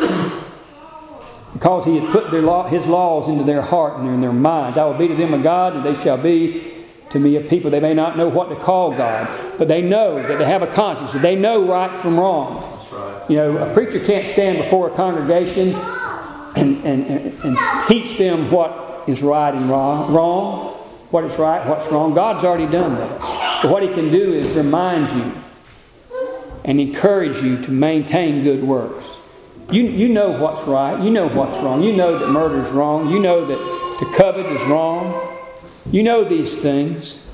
Because He had put their law, His laws into their heart and in their minds. I will be to them a God, and they shall be to me a people. They may not know what to call God, but they know that they have a conscience. That they know right from wrong. That's right. You know, a preacher can't stand before a congregation and, and, and, and teach them what is right and wrong, wrong, what is right, what's wrong. God's already done that. But what He can do is remind you and encourage you to maintain good works. You, you know what's right. You know what's wrong. You know that murder is wrong. You know that to covet is wrong. You know these things.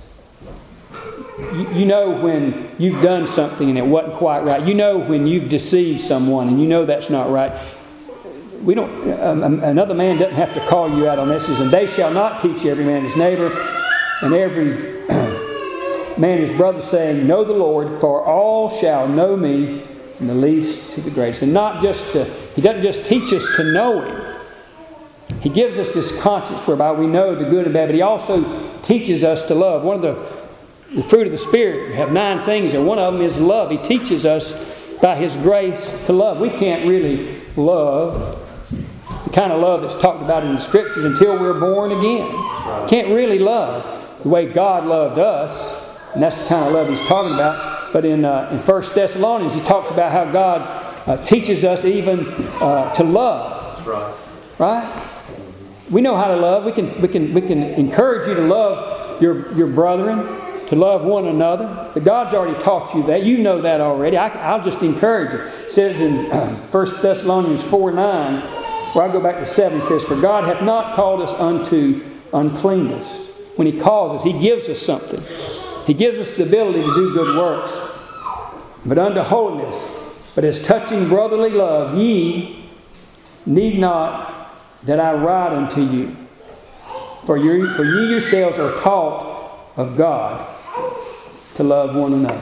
You, you know when you've done something and it wasn't quite right. You know when you've deceived someone and you know that's not right. We don't. Um, another man doesn't have to call you out on this. And they shall not teach every man his neighbor and every man his brother, saying, Know the Lord, for all shall know me, from the least to the greatest. And not just to, He doesn't just teach us to know Him. He gives us this conscience whereby we know the good and bad, but He also teaches us to love. One of the, the fruit of the Spirit, we have nine things, and one of them is love. He teaches us by His grace to love. We can't really love the kind of love that's talked about in the Scriptures until we're born again. Can't really love the way God loved us, and that's the kind of love He's talking about. But in, uh, in First Thessalonians, he talks about how God uh, teaches us even uh, to love. That's right. Right? We know how to love. We can we can we can encourage you to love your your brethren, to love one another. But God's already taught you that. You know that already. I, I'll just encourage you. It says in uh, First Thessalonians four nine, where I go back to seven, it says, For God hath not called us unto uncleanness. When He calls us, He gives us something. He gives us the ability to do good works. But unto holiness. But as touching brotherly love, ye need not that I write unto you. For, you, for ye yourselves are taught of God to love one another.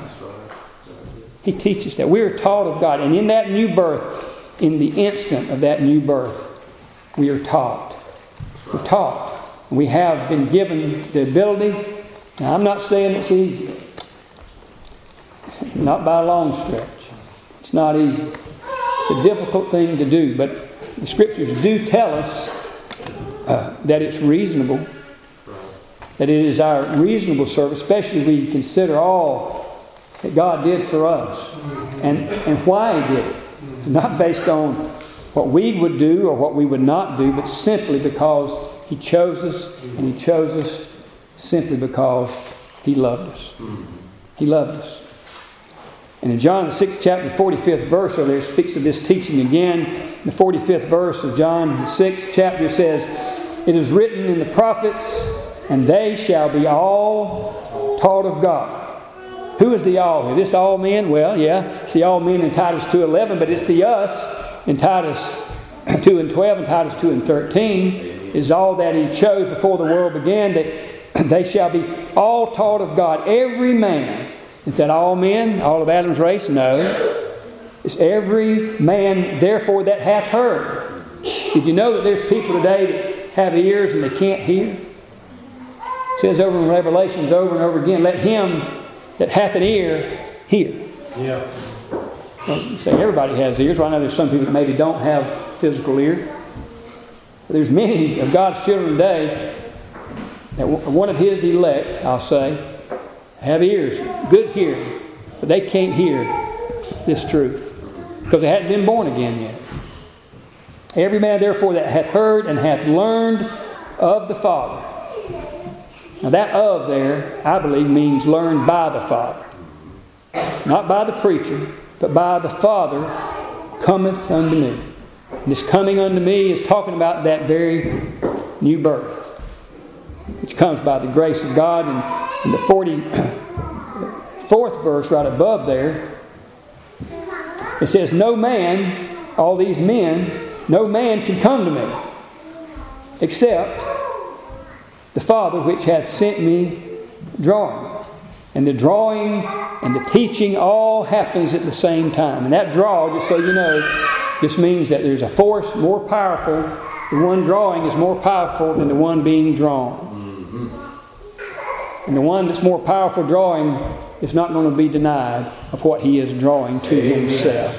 He teaches that. We are taught of God. And in that new birth, in the instant of that new birth, we are taught. We're taught. We have been given the ability. Now, I'm not saying it's easy. Not by a long stretch. It's not easy. It's a difficult thing to do. But the Scriptures do tell us uh, that it's reasonable, that it is our reasonable service, especially when you consider all that God did for us and, and why He did it. It's not based on what we would do or what we would not do, but simply because He chose us, and He chose us simply because He loved us. He loved us. And in John the sixth chapter, the forty-fifth verse over there speaks of this teaching again. The forty-fifth verse of John the sixth chapter says, "It is written in the prophets, and they shall be all taught of God." Who is the all here? This all men? Well, yeah, it's the all men in Titus two eleven, but it's the us in Titus two and twelve and Titus two and thirteen is all that He chose before the world began, that they shall be all taught of God. Every man. Is that all men? All of Adam's race? No. It's every man, therefore, that hath heard. Did you know that there's people today that have ears and they can't hear? It says over in Revelations over and over again, let him that hath an ear hear. Yeah. Well, you say everybody has ears. Well, I know there's some people that maybe don't have physical ears. But there's many of God's children today that one of His elect, I'll say, have ears, good hearing, but they can't hear this truth because they hadn't been born again yet. Every man, therefore, that hath heard and hath learned of the Father. Now that "of" there, I believe, means learned by the Father. Not by the preacher, but by the Father cometh unto me. And this coming unto me is talking about that very new birth, which comes by the grace of God. And in the forty-fourth verse right above there, it says, no man, all these men, no man can come to me, except the Father which hath sent me drawing. And the drawing and the teaching all happens at the same time. And that draw, just so you know, just means that there's a force more powerful. The one drawing is more powerful than the one being drawn. And the one that's more powerful drawing is not going to be denied of what he is drawing to himself.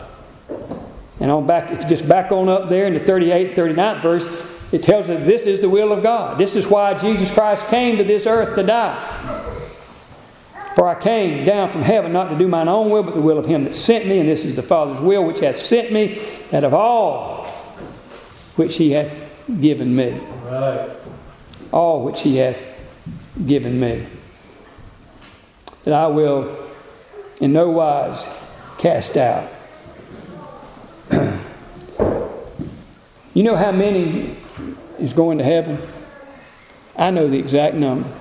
And on back, if you just back on up there in the thirty-eighth, thirty-ninth verse, it tells us this is the will of God. This is why Jesus Christ came to this earth to die. For I came down from heaven not to do mine own will, but the will of Him that sent me. And this is the Father's will which hath sent me, that of all which He hath given me. Right. All which He hath given me, that I will in no wise cast out. You know how many is going to heaven? I know the exact number.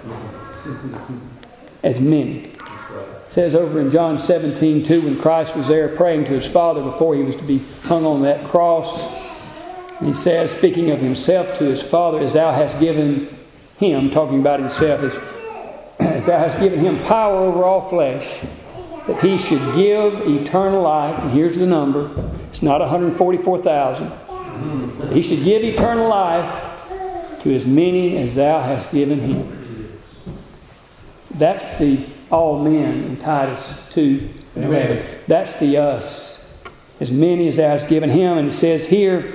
As many. It says over in John seventeen two, when Christ was there praying to His Father before He was to be hung on that cross, and He says, speaking of Himself to His Father, as Thou hast given Him, talking about Himself, as, as Thou hast given Him power over all flesh, that He should give eternal life. And here's the number. It's not one hundred forty-four thousand. He should give eternal life to as many as Thou hast given Him. That's the all men in Titus two. Amen. That's the us. As many as Thou hast given Him. And it says here,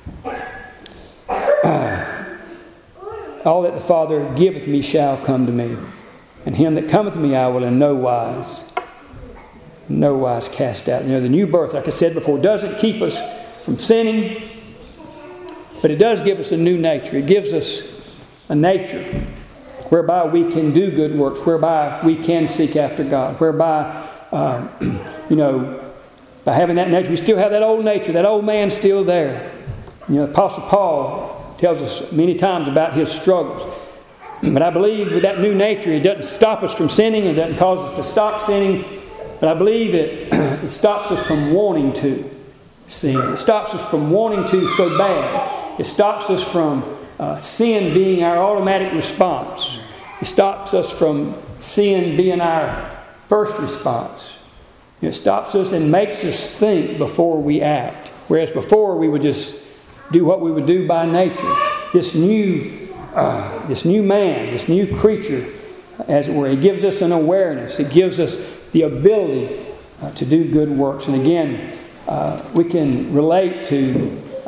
all that the Father giveth me shall come to me. And him that cometh to me I will in no wise, in no wise cast out. You know, the new birth, like I said before, doesn't keep us from sinning, but it does give us a new nature. It gives us a nature whereby we can do good works, whereby we can seek after God, whereby, uh, you know, by having that nature, we still have that old nature, that old man still there. You know, Apostle Paul tells us many times about his struggles. But I believe with that new nature, it doesn't stop us from sinning. It doesn't cause us to stop sinning. But I believe it, it stops us from wanting to sin. It stops us from wanting to so bad. It stops us from uh, sin being our automatic response. It stops us from sin being our first response. It stops us and makes us think before we act. Whereas before we would just do what we would do by nature. This new, uh, this new man, this new creature, as it were, it gives us an awareness. It gives us the ability uh, to do good works. And again, uh, we can relate to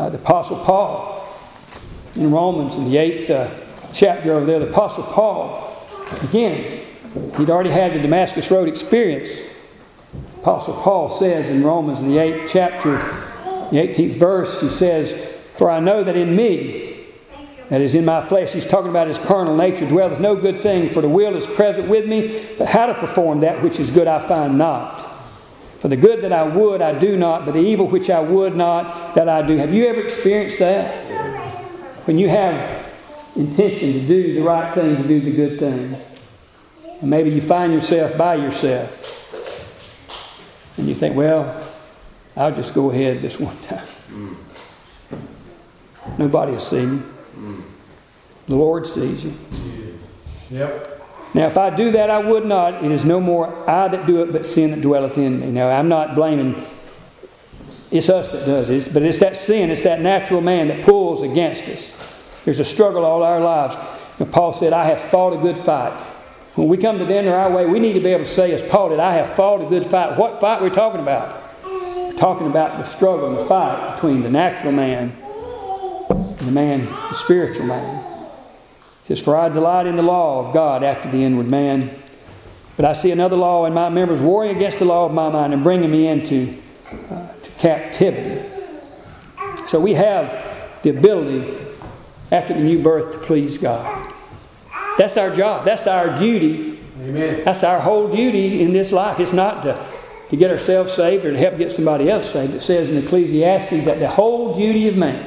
uh, the Apostle Paul in Romans, in the eighth uh, chapter over there, the Apostle Paul, again, he'd already had the Damascus Road experience. Apostle Paul says in Romans, in the eighth chapter, the eighteenth verse, he says, "For I know that in me, that is in my flesh," he's talking about his carnal nature, "dwelleth no good thing, for the will is present with me, but how to perform that which is good I find not. For the good that I would I do not, but the evil which I would not, that I do." Have you ever experienced that? When you have intention to do the right thing, to do the good thing, and maybe you find yourself by yourself, and you think, well, I'll just go ahead this one time. Mm. Nobody will see me. Mm. The Lord sees you. Yep. Now, if I do that, I would not. It is no more I that do it, but sin that dwelleth in me. Now, I'm not blaming. It's us that does it. But it's that sin, it's that natural man that pulls against us. There's a struggle all our lives. And Paul said, "I have fought a good fight." When we come to the end of our way, we need to be able to say, as Paul did, "I have fought a good fight." What fight are we talking about? We're talking about the struggle and the fight between the natural man and the man, the spiritual man. It says, "For I delight in the law of God after the inward man. But I see another law in my members, warring against the law of my mind and bringing me into uh, to captivity." So we have the ability after the new birth to please God. That's our job. That's our duty. Amen. That's our whole duty in this life. It's not to, to get ourselves saved or to help get somebody else saved. It says in Ecclesiastes that the whole duty of man,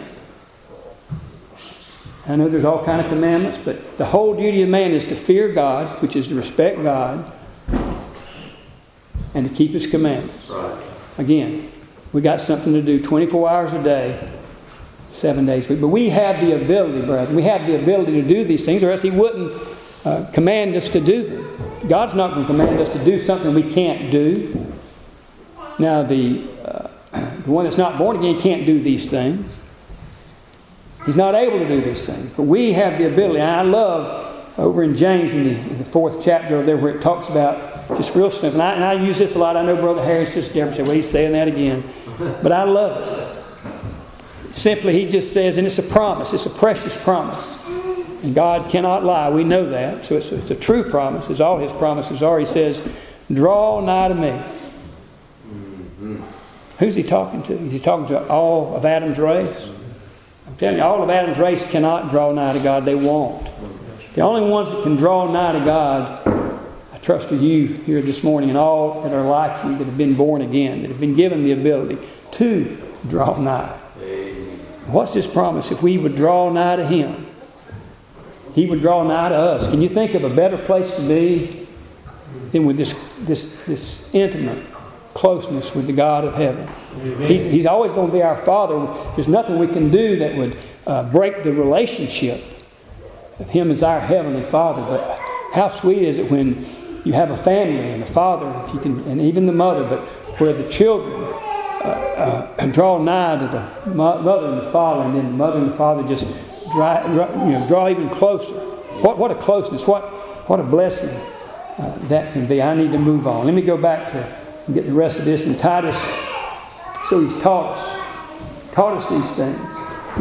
I know there's all kinds of commandments, but the whole duty of man is to fear God, which is to respect God, and to keep His commandments. Right. Again, we got something to do twenty-four hours a day, seven days a week. But we have the ability, brethren. We have the ability to do these things, or else He wouldn't uh, command us to do them. God's not going to command us to do something we can't do. Now, the, uh, the one that's not born again can't do these things. He's not able to do these things. But we have the ability. And I love over in James in the, in the fourth chapter over there where it talks about just real simple. And I, and I use this a lot. I know Brother Harry and Sister Deborah say, "Well, he's saying that again." But I love it. Simply, he just says, and it's a promise. It's a precious promise. And God cannot lie. We know that. So it's, it's a true promise, as all His promises are. He says, "Draw nigh to me." Mm-hmm. Who's He talking to? Is He talking to all of Adam's race? I'm telling you, all of Adam's race cannot draw nigh to God. They won't. The only ones that can draw nigh to God, I trust, are you here this morning, and all that are like you, that have been born again, that have been given the ability to draw nigh. What's His promise? If we would draw nigh to Him, He would draw nigh to us. Can you think of a better place to be than with this this this intimate closeness with the God of heaven? He's, he's always going to be our Father. There's nothing we can do that would uh, break the relationship of Him as our Heavenly Father. But how sweet is it when you have a family and a father, if you can, and even the mother, but where the children uh, uh, draw nigh to the mother and the father, and then the mother and the father just dry, you know, draw even closer. What what a closeness! What what a blessing uh, that can be. I need to move on. Let me go back to get the rest of this in Titus. So he's taught us, taught us these things.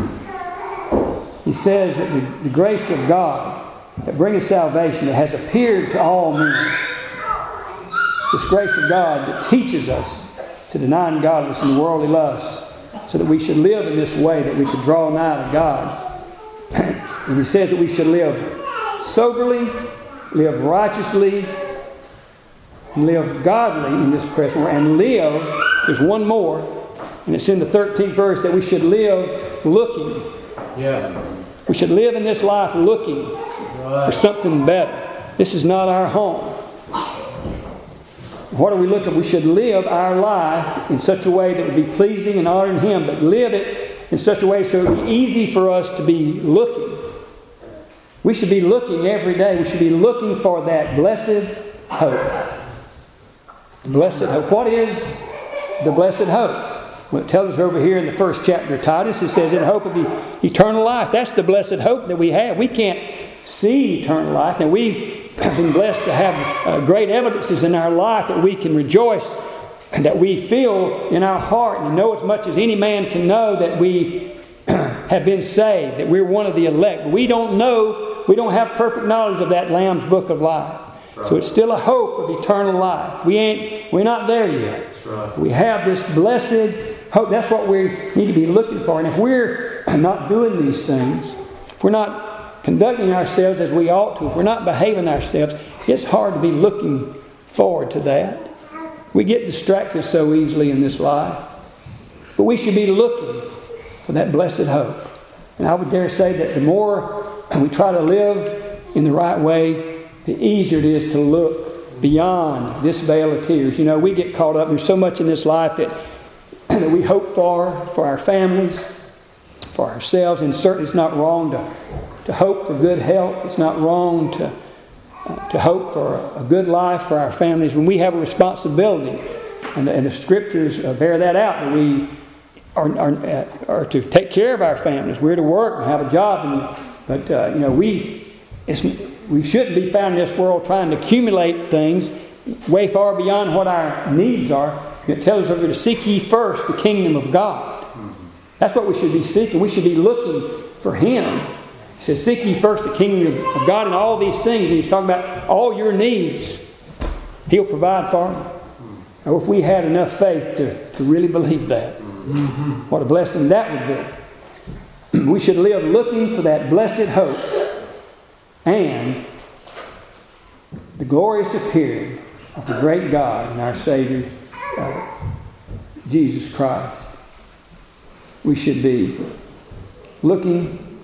He says that the, the grace of God that bringeth salvation, that has appeared to all men. This grace of God that teaches us to deny ungodliness and worldly lust, so that we should live in this way, that we could draw nigh to God. And he says that we should live soberly, live righteously, and live godly in this present world, and live. There's one more, and it's in the thirteenth verse, that we should live looking. Yeah. We should live in this life looking right. for something better. This is not our home. What are we looking? We should live our life in such a way that would be pleasing and honoring Him, but live it in such a way so it would be easy for us to be looking. We should be looking every day. We should be looking for that blessed hope. Blessed hope. What is the blessed hope? Well, it tells us over here in the first chapter of Titus, it says, in hope of the eternal life. That's the blessed hope that we have. We can't see eternal life. Now, we've been blessed to have uh, great evidences in our life that we can rejoice, that we feel in our heart and know as much as any man can know that we have been saved, that we're one of the elect. But we don't know, we don't have perfect knowledge of that Lamb's book of life. Right. So it's still a hope of eternal life. We ain't, we're not there yet. That's right. We have this blessed hope. That's what we need to be looking for. And if we're not doing these things, if we're not conducting ourselves as we ought to, if we're not behaving ourselves, it's hard to be looking forward to that. We get distracted so easily in this life. But we should be looking for that blessed hope. And I would dare say that the more we try to live in the right way, the easier it is to look beyond this veil of tears. You know, we get caught up. There's so much in this life that, that we hope for, for our families, for ourselves. And certainly it's not wrong to, to hope for good health. It's not wrong to, uh, to hope for a, a good life for our families when we have a responsibility. And the, and the Scriptures uh, bear that out, that we are, are, uh, are to take care of our families. We're to work and have a job. And, but, uh, you know, we... It's, we shouldn't be found in this world trying to accumulate things way far beyond what our needs are. It tells us to seek ye first the kingdom of God. That's what we should be seeking. We should be looking for Him. He says, seek ye first the kingdom of God and all these things. And He's talking about all your needs. He'll provide for you. Now, if we had enough faith to, to really believe that, what a blessing that would be. We should live looking for that blessed hope and the glorious appearing of the great God and our Savior, uh, Jesus Christ. We should be looking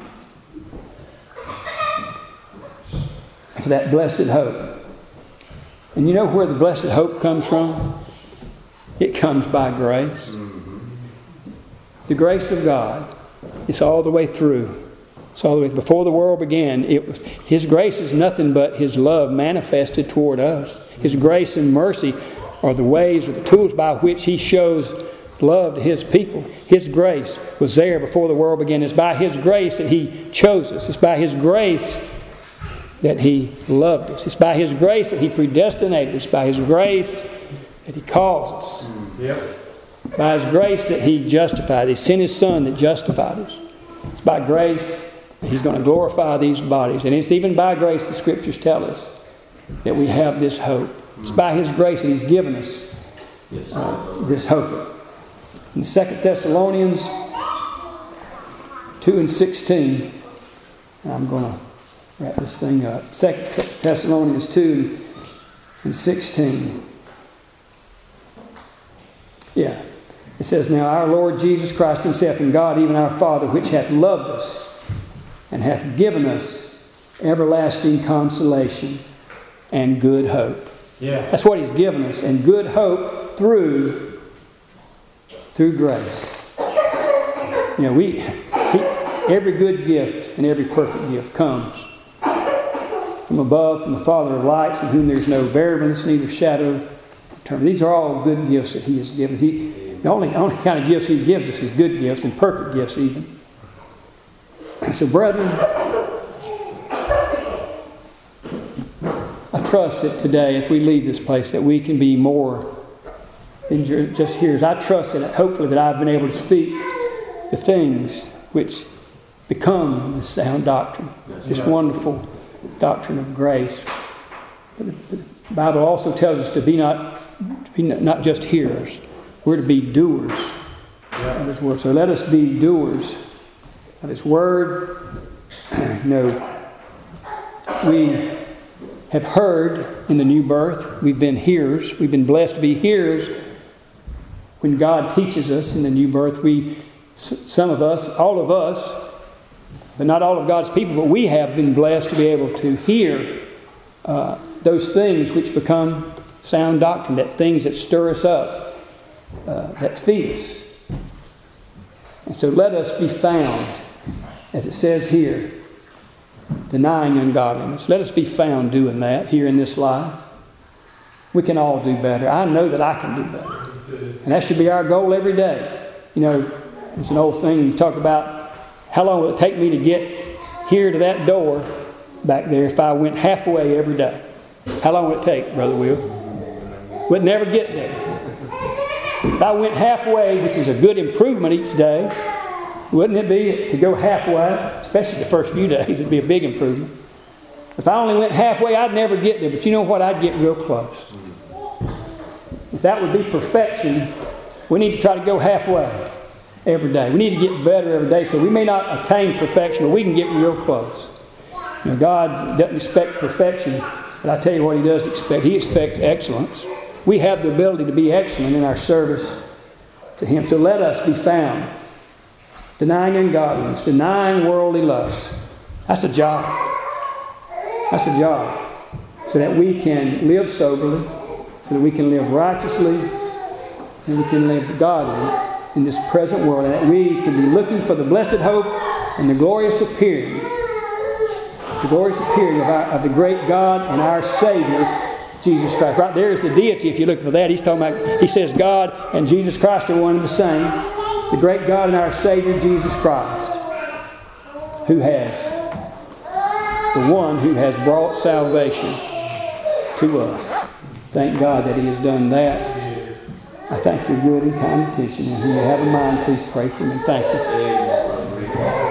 for that blessed hope. And you know where the blessed hope comes from? It comes by grace. The grace of God. It's all the way through. So all the way before the world began, it was His grace is nothing but His love manifested toward us. His grace and mercy are the ways or the tools by which He shows love to His people. His grace was there before the world began. It's by His grace that He chose us. It's by His grace that He loved us. It's by His grace that He predestinated us. It's by His grace that He calls us. Yep. By His grace that He justified. He sent His Son that justified us. It's by grace He's going to glorify these bodies. And it's even by grace the Scriptures tell us that we have this hope. It's by His grace that He's given us uh, this hope. In Second Thessalonians two and sixteen, and I'm going to wrap this thing up. Second Thessalonians two and sixteen. Yeah. It says, now our Lord Jesus Christ Himself and God, even our Father, which hath loved us, and hath given us everlasting consolation and good hope. Yeah. That's what He's given us. And good hope through, through grace. You know, we, he, every good gift and every perfect gift comes from above, from the Father of lights, in whom there's no variableness, neither shadow of turning. These are all good gifts that He has given. He, the only, only kind of gifts He gives us is good gifts and perfect gifts even. So, brethren, I trust that today, as we leave this place, that we can be more than just hearers. I trust that, hopefully, that I've been able to speak the things which become the sound doctrine, this wonderful doctrine of grace. But the Bible also tells us to be not, to be not just hearers. We're to be doers of His word. So let us be doers of His word. You know, we have heard in the new birth. We've been hearers. We've been blessed to be hearers. When God teaches us in the new birth, we, some of us, all of us, but not all of God's people, but we have been blessed to be able to hear uh, those things which become sound doctrine, that things that stir us up, uh, that feed us. And so let us be found, as it says here, denying ungodliness. Let us be found doing that here in this life. We can all do better. I know that I can do better. And that should be our goal every day. You know, it's an old thing you talk about, how long will it take me to get here to that door back there if I went halfway every day? How long would it take, Brother Will? Would never get there. If I went halfway, which is a good improvement each day, Wouldn't it be to go halfway, especially the first few days, it'd be a big improvement. If I only went halfway, I'd never get there, but you know what? I'd get real close. If that would be perfection, we need to try to go halfway every day. We need to get better every day, so we may not attain perfection, but we can get real close. You know, God doesn't expect perfection, but I tell you what He does expect. He expects excellence. We have the ability to be excellent in our service to Him. So let us be found denying ungodliness, denying worldly lust. That's a job. That's a job. So that we can live soberly, so that we can live righteously, and we can live godly in this present world, and that we can be looking for the blessed hope and the glorious appearing, the glorious appearing of, our, of the great God and our Savior, Jesus Christ. Right there is the deity. If you look for that, he's talking about, he says God and Jesus Christ are one and the same. The great God and our Savior, Jesus Christ, who has, the one who has brought salvation to us. Thank God that He has done that. I thank your good and kind attention. And if you have a mind, please pray for me. Thank you.